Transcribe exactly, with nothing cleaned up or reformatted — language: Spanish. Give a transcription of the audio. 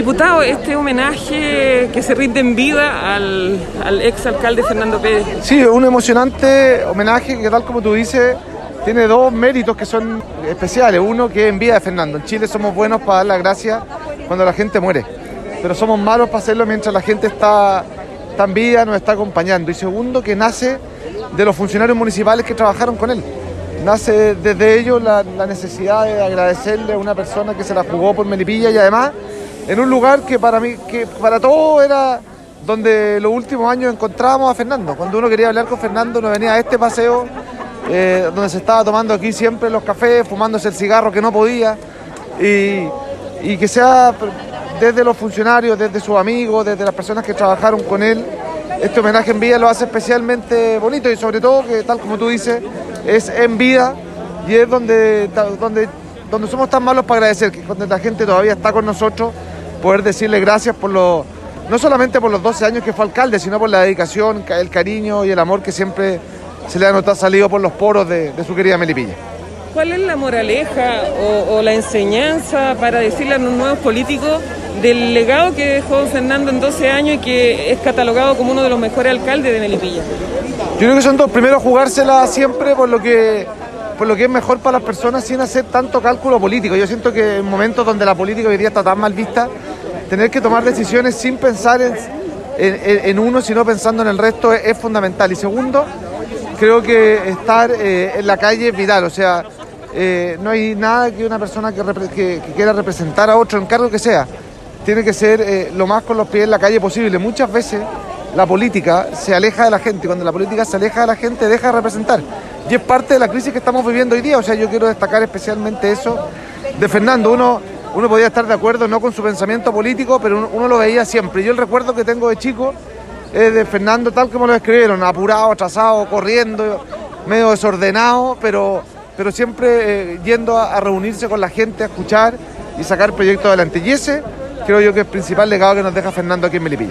Diputado, este homenaje que se rinde en vida al, al exalcalde Fernando Pérez. Sí, un emocionante homenaje que, tal como tú dices, tiene dos méritos que son especiales. Uno, que es en vida de Fernando. En Chile somos buenos para dar las gracias cuando la gente muere, pero somos malos para hacerlo mientras la gente está, está en vida, nos está acompañando. Y segundo, que nace de los funcionarios municipales que trabajaron con él. Nace desde ellos la, la necesidad de agradecerle a una persona que se la jugó por Melipilla y además en un lugar que para mí, que para todos era donde los últimos años encontrábamos a Fernando. Cuando uno quería hablar con Fernando, nos venía a este paseo eh, donde se estaba tomando aquí siempre los cafés, fumándose el cigarro que no podía, y, y que sea desde los funcionarios, desde sus amigos, desde las personas que trabajaron con él, este homenaje en vida lo hace especialmente bonito, y sobre todo que, tal como tú dices, es en vida y es donde, donde, donde somos tan malos para agradecer, que cuando la gente todavía está con nosotros, poder decirle gracias por lo, no solamente por los doce años que fue alcalde, sino por la dedicación, el cariño y el amor que siempre se le ha notado salido por los poros de, de su querida Melipilla. ¿Cuál es la moraleja o, o la enseñanza para decirle a los nuevos políticos del legado que dejó Fernando en doce años y que es catalogado como uno de los mejores alcaldes de Melipilla? Yo creo que son dos. Primero, jugársela siempre por lo que, por lo que es mejor para las personas sin hacer tanto cálculo político. Yo siento que en momentos donde la política hoy día está tan mal vista, tener que tomar decisiones sin pensar en, en, en uno, sino pensando en el resto es, es fundamental. Y segundo, creo que estar eh, en la calle es vital. O sea, eh, no hay nada que una persona que, que, que quiera representar a otro, en cargo que sea, tiene que ser eh, lo más con los pies en la calle posible. Muchas veces la política se aleja de la gente, y cuando la política se aleja de la gente deja de representar. Y es parte de la crisis que estamos viviendo hoy día. O sea, yo quiero destacar especialmente eso de Fernando. Uno, uno podía estar de acuerdo no con su pensamiento político, pero uno, uno lo veía siempre. Yo el recuerdo que tengo de chico es de Fernando tal como lo escribieron, apurado, atrasado, corriendo, medio desordenado, pero, pero siempre eh, yendo a, a reunirse con la gente, a escuchar y sacar proyectos adelante. Y ese creo yo que es el principal legado que nos deja Fernando aquí en Melipilla.